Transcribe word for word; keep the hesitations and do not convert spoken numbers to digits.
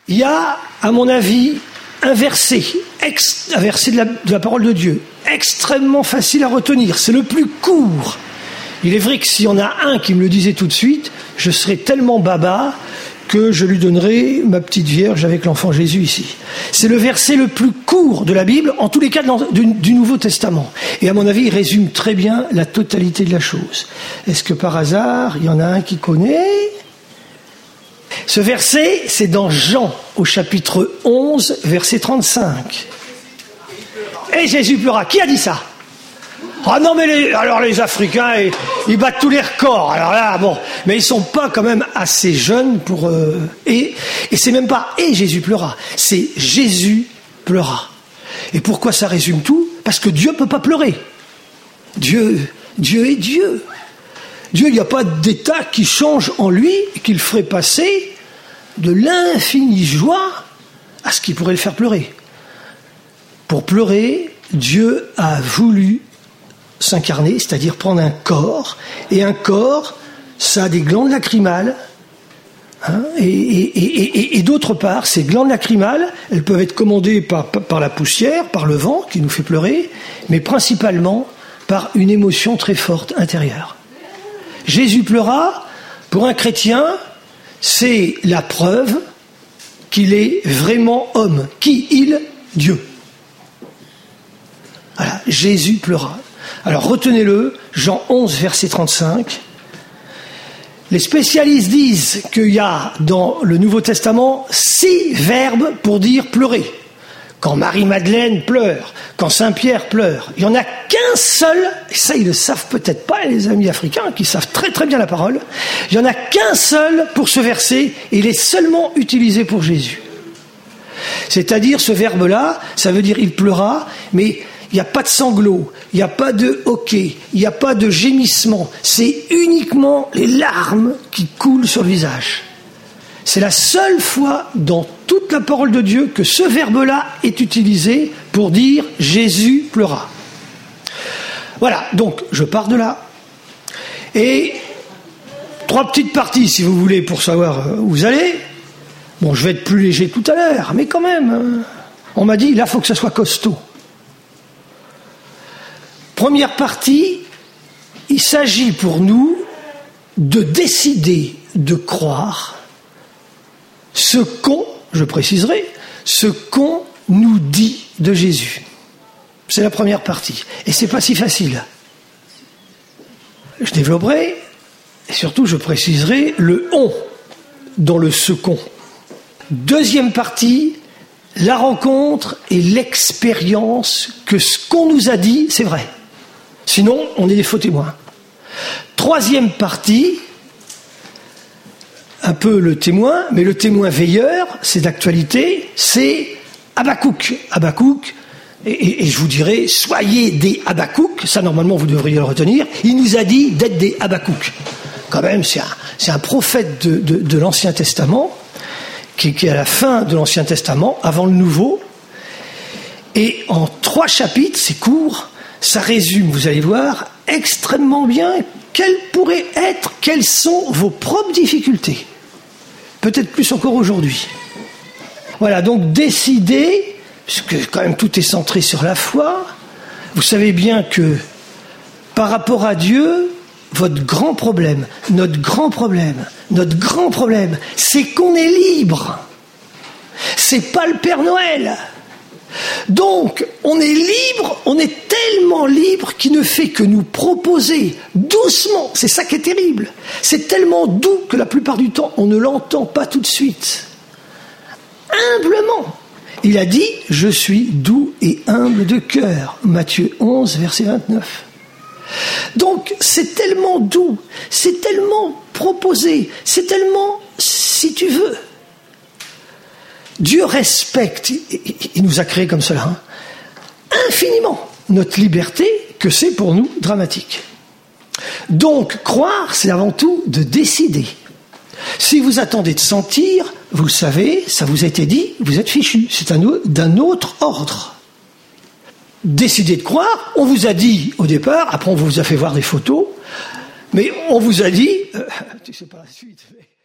Il y a, à mon avis, un verset, ex, un verset de la, de la parole de Dieu, extrêmement facile à retenir. C'est le plus court. Il est vrai que s'il y en a un qui me le disait tout de suite, je serais tellement baba que je lui donnerais ma petite Vierge avec l'enfant Jésus ici. C'est le verset le plus court de la Bible, en tous les cas du, du Nouveau Testament. Et à mon avis, il résume très bien la totalité de la chose. Est-ce que par hasard, il y en a un qui connaît ? Ce verset, c'est dans Jean, au chapitre onze, verset trente-cinq. Et Jésus pleura. Qui a dit ça ? Ah non, mais les, alors les Africains, ils, ils battent tous les records. Alors là, bon, mais ils sont pas quand même assez jeunes pour... Euh, et, et c'est même pas « et Jésus pleura », c'est « Jésus pleura ». Et pourquoi ça résume tout ? Parce que Dieu peut pas pleurer. Dieu, Dieu est Dieu. Dieu, il n'y a pas d'état qui change en lui et qui le ferait passer de l'infinie joie à ce qui pourrait le faire pleurer. Pour pleurer, Dieu a voulu s'incarner, c'est-à-dire prendre un corps, et un corps, ça a des glandes lacrymales, hein, et, et, et, et, et d'autre part, ces glandes lacrymales, elles peuvent être commandées par, par la poussière, par le vent qui nous fait pleurer, mais principalement par une émotion très forte intérieure. Jésus pleura, pour un chrétien, c'est la preuve qu'il est vraiment homme. Qui il ? Dieu. Voilà, Jésus pleura. Alors retenez-le, Jean onze, verset trente-cinq. Les spécialistes disent qu'il y a dans le Nouveau Testament six verbes pour dire pleurer. Quand Marie-Madeleine pleure, quand Saint-Pierre pleure, il n'y en a qu'un seul, et ça ils ne le savent peut-être pas les amis africains, qui savent très très bien la parole, il n'y en a qu'un seul pour ce verset, et il est seulement utilisé pour Jésus. C'est-à-dire ce verbe-là, ça veut dire il pleura, mais il n'y a pas de sanglots, il n'y a pas de hoquet, il n'y a pas de gémissement, c'est uniquement les larmes qui coulent sur le visage. C'est la seule fois dans toute la parole de Dieu que ce verbe-là est utilisé pour dire « Jésus pleura ». Voilà, donc je pars de là. Et trois petites parties, si vous voulez, pour savoir où vous allez. Bon, je vais être plus léger tout à l'heure, mais quand même, on m'a dit, là, il faut que ça soit costaud. Première partie, il s'agit pour nous de décider de croire ce qu'on, je préciserai, ce qu'on nous dit de Jésus. C'est la première partie. Et c'est pas si facile. Je développerai, et surtout je préciserai le « on » dans le « ce qu'on ». Deuxième partie, la rencontre et l'expérience que ce qu'on nous a dit, c'est vrai. Sinon, on est des faux témoins. Troisième partie, un peu le témoin, mais le témoin veilleur, c'est d'actualité, c'est Habakkuk. Habakkuk, et, et, et je vous dirais, soyez des Habakkuk, ça normalement vous devriez le retenir, il nous a dit d'être des Habakkuk. Quand même, c'est un, c'est un prophète de, de, de l'Ancien Testament, qui, qui est à la fin de l'Ancien Testament, avant le Nouveau, et en trois chapitres, c'est court, ça résume, vous allez voir, extrêmement bien quelles pourraient être, quelles sont vos propres difficultés. Peut-être plus encore aujourd'hui. Voilà, donc décidez, puisque quand même tout est centré sur la foi, vous savez bien que par rapport à Dieu, votre grand problème, notre grand problème, notre grand problème, c'est qu'on est libre. C'est pas le Père Noël. Donc, on est libre, on est tellement libre qu'il ne fait que nous proposer doucement, c'est ça qui est terrible, c'est tellement doux que la plupart du temps, on ne l'entend pas tout de suite. Humblement. Il a dit, je suis doux et humble de cœur. Matthieu onze, verset vingt-neuf. Donc, c'est tellement doux, c'est tellement proposé, c'est tellement, si tu veux, Dieu respecte, il nous a créés comme cela, hein, infiniment notre liberté, que c'est pour nous dramatique. Donc, croire, c'est avant tout de décider. Si vous attendez de sentir, vous le savez, ça vous a été dit, vous êtes fichu. C'est un, d'un autre ordre. Décidez de croire, on vous a dit au départ, après on vous a fait voir des photos, mais on vous a dit, euh, tu sais pas la suite, mais...